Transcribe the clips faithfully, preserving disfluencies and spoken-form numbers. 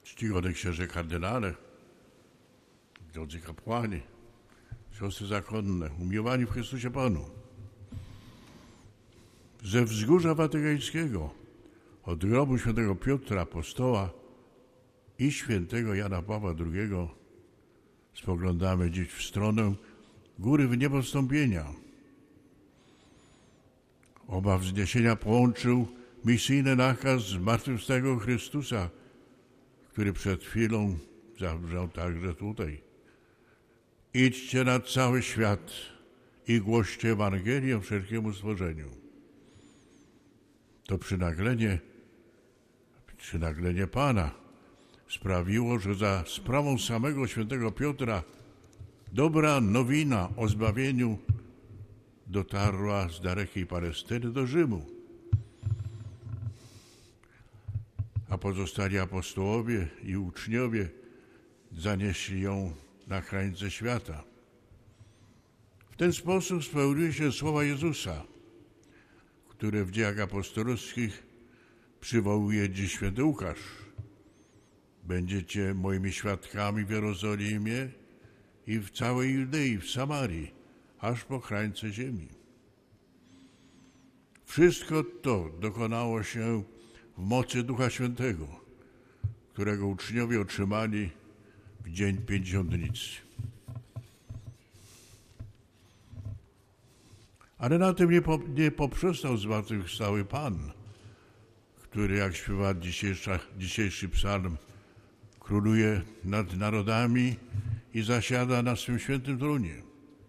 Czcigodny księże kardynale, drodzy kapłani, siostry zakonne, umiłowani w Chrystusie Panu. Ze wzgórza watykańskiego, od grobu świętego Piotra Apostoła i świętego Jana Pawła drugiego spoglądamy dziś w stronę góry w niebostąpienia. Oba wzniesienia połączył misyjny nakaz zmartwychwstałego Chrystusa, który przed chwilą zabrzmiał także tutaj. Idźcie na cały świat i głoście Ewangelię wszelkiemu stworzeniu. To przynaglenie, przynaglenie Pana sprawiło, że za sprawą samego świętego Piotra dobra nowina o zbawieniu dotarła z dalekiej Palestyny do Rzymu. A pozostali apostołowie i uczniowie zanieśli ją na krańce świata. W ten sposób spełniły się słowa Jezusa, które w dziejach apostolskich przywołuje dziś święty Łukasz. Będziecie moimi świadkami w Jerozolimie i w całej Judei, w Samarii, aż po krańce ziemi. Wszystko to dokonało się w mocy Ducha Świętego, którego uczniowie otrzymali w dzień Pięćdziesiątnicy. Ale na tym nie, po, nie poprzestał zmartwychwstały Pan, który, jak śpiewa dzisiejszy, dzisiejszy psalm, króluje nad narodami i zasiada na swym świętym tronie.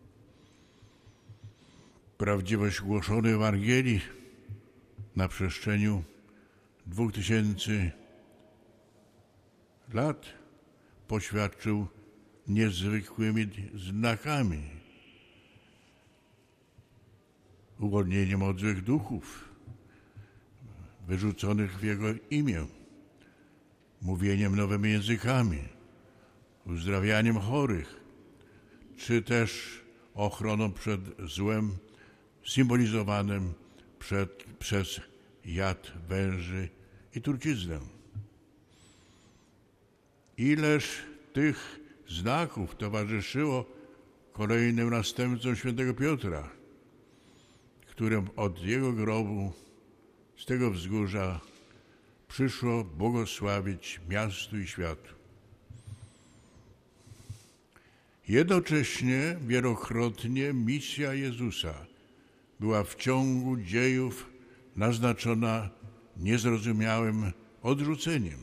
Prawdziwość głoszonej Ewangelii na przestrzeni dwóch tysięcy lat poświadczył niezwykłymi znakami. Uwolnieniem od złych duchów, wyrzuconych w Jego imię, mówieniem nowymi językami, uzdrawianiem chorych, czy też ochroną przed złem symbolizowanym przed, przez jad węży i truciznę. Ileż tych znaków towarzyszyło kolejnym następcom świętego Piotra, którym od jego grobu z tego wzgórza przyszło błogosławić miastu i światu. Jednocześnie wielokrotnie misja Jezusa była w ciągu dziejów naznaczona niezrozumiałym odrzuceniem.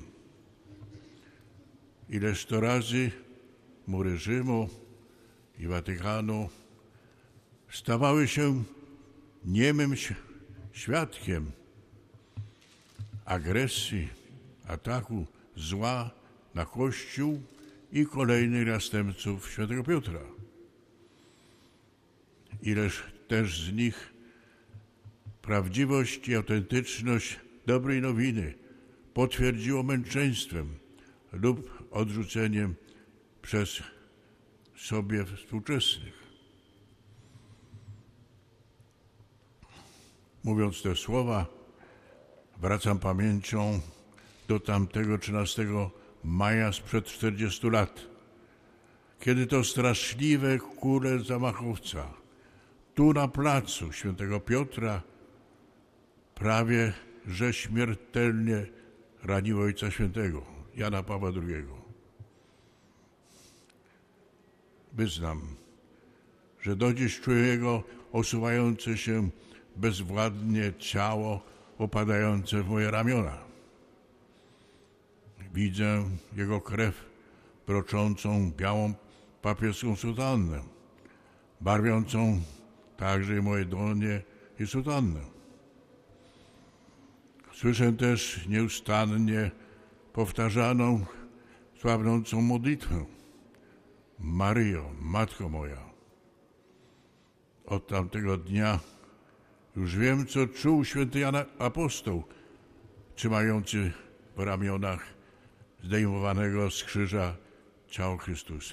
Ileż to razy mury Rzymu i Watykanu stawały się niemym świadkiem agresji, ataku zła na Kościół i kolejnych następców świętego Piotra. Ileż też z nich prawdziwość i autentyczność dobrej nowiny potwierdziło męczeństwem lub odrzuceniem przez sobie współczesnych. Mówiąc te słowa, wracam pamięcią do tamtego trzynastego maja sprzed czterdziestu lat, kiedy to straszliwe kule zamachowca tu na placu świętego Piotra prawie że śmiertelnie raniło Ojca Świętego, Jana Pawła drugiego. Wyznam, że do dziś czuję jego osuwające się bezwładnie ciało opadające w moje ramiona. Widzę jego krew broczącą białą papieską sutannę, barwiącą także i moje dłonie i sutannę. Słyszę też nieustannie powtarzaną, słabnącą modlitwę. Maryjo, Matko moja. Od tamtego dnia już wiem, co czuł święty Jan Apostoł, trzymający w ramionach zdejmowanego z krzyża ciało Chrystusa.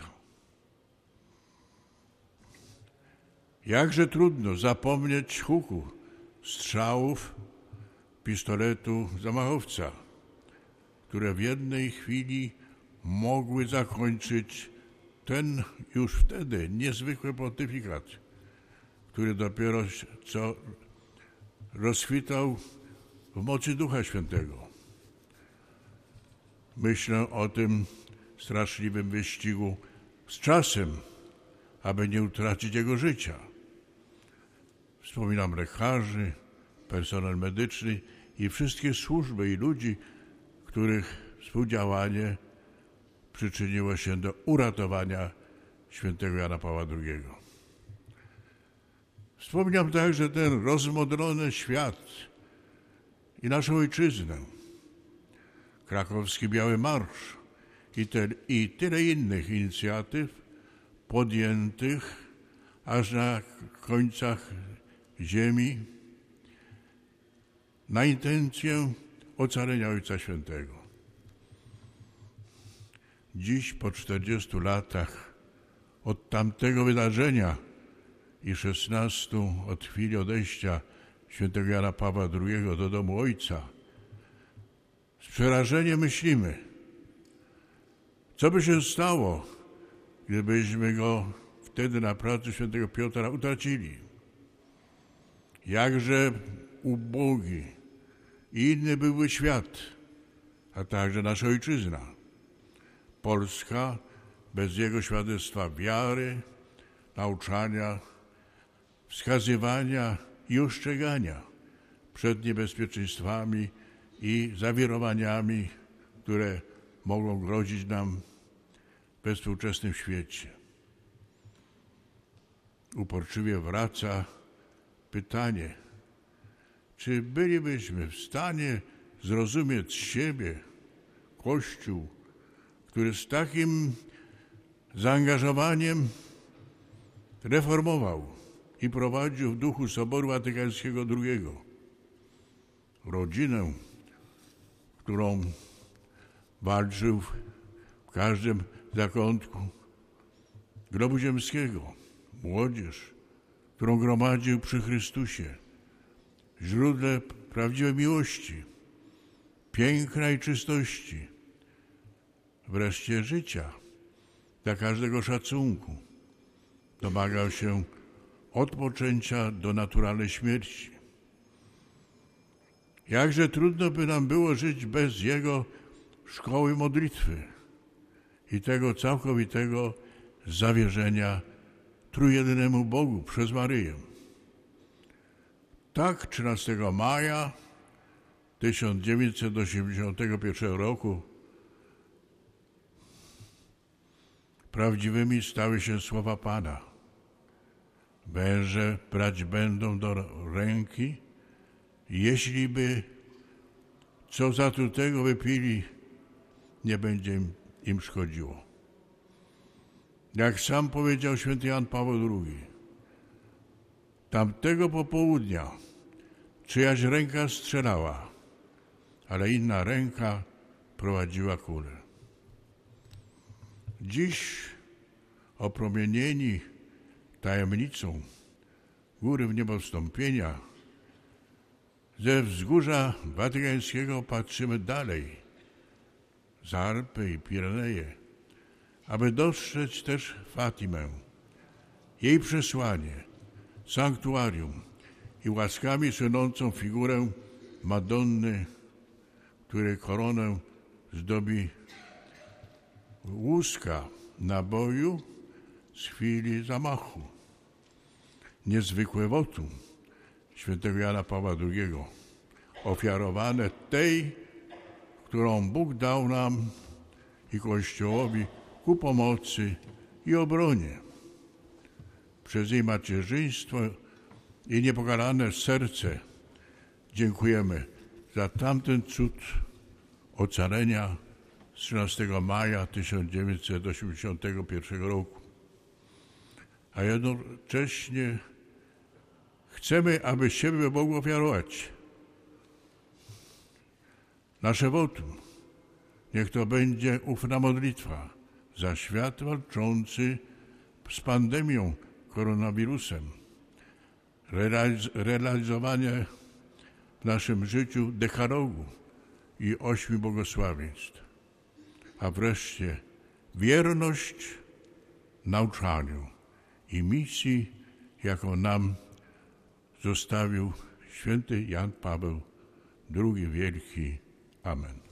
Jakże trudno zapomnieć huku, strzałów, pistoletu zamachowca, które w jednej chwili mogły zakończyć ten już wtedy niezwykły pontyfikat, który dopiero co rozkwitał w mocy Ducha Świętego. Myślę o tym straszliwym wyścigu z czasem, aby nie utracić jego życia. Wspominam lekarzy, personel medyczny i wszystkie służby i ludzi, których współdziałanie przyczyniło się do uratowania świętego Jana Pawła drugiego. Wspominam także ten rozmodlony świat i naszą ojczyznę, krakowski Biały Marsz i, te, i tyle innych inicjatyw podjętych aż na końcach ziemi na intencję ocalenia Ojca Świętego. Dziś po czterdziestu latach od tamtego wydarzenia i szesnastu od chwili odejścia świętego Jana Pawła drugiego do domu Ojca, z przerażeniem myślimy, co by się stało, gdybyśmy go wtedy na placu świętego Piotra utracili. Jakże ubogi i inny byłby świat, a także nasza ojczyzna. Polska bez jego świadectwa wiary, nauczania, wskazywania i ostrzegania przed niebezpieczeństwami i zawirowaniami, które mogą grozić nam we współczesnym świecie. Uporczywie wraca pytanie, czy bylibyśmy w stanie zrozumieć siebie, Kościół, który z takim zaangażowaniem reformował i prowadził w duchu Soboru Watykańskiego drugiego. Rodzinę, którą walczył w każdym zakątku globu ziemskiego. Młodzież, którą gromadził przy Chrystusie. Źródle prawdziwej miłości, piękna i czystości. Wreszcie życia, dla każdego szacunku. Domagał się odpoczęcia do naturalnej śmierci. Jakże trudno by nam było żyć bez jego szkoły modlitwy i tego całkowitego zawierzenia trójjedynemu Bogu przez Maryję. Tak trzynastego maja tysiąc dziewięćset osiemdziesiątego pierwszego roku prawdziwymi stały się słowa Pana. Węże brać będą do ręki, jeśli by co zatrutego wypili, nie będzie im szkodziło. Jak sam powiedział święty Jan Paweł drugi, tamtego popołudnia czyjaś ręka strzelała, ale inna ręka prowadziła kulę. Dziś opromienieni tajemnicą góry w niebo wstąpienia ze wzgórza watykańskiego patrzymy dalej, za Alpy i Pireneje, aby dostrzec też Fatimę, jej przesłanie, sanktuarium i łaskami słynącą figurę Madonny, której koronę zdobi łuska naboju z chwili zamachu. Niezwykłe wotum świętego Jana Pawła drugiego, ofiarowane tej, którą Bóg dał nam i Kościołowi ku pomocy i obronie. Przez jej macierzyństwo i niepokalane serce dziękujemy za tamten cud ocalenia z trzynastego maja tysiąc dziewięćset osiemdziesiątego pierwszego roku. A jednocześnie chcemy, aby siebie Bogu ofiarować. Nasze wotum, niech to będzie ufna modlitwa za świat walczący z pandemią koronawirusem, realiz- realizowanie w naszym życiu dekalogu i ośmiu błogosławieństw. A wreszcie wierność nauczaniu i misji, jaką nam zostawił święty Jan Paweł drugi Wielki. Amen.